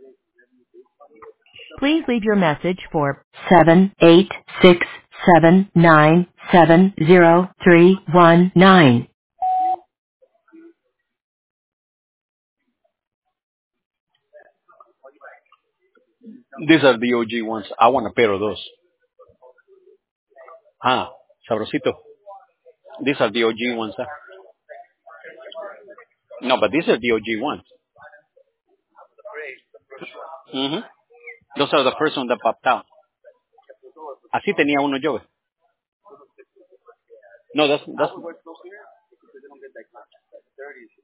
Please leave your message for 78679703119. These are the OG ones. I want a pair of those. Ah, sabrosito. These are the OG ones. Huh? No, but these are the OG ones. Hmm. Those are the first one that popped out. Así tenía uno yo. No, that's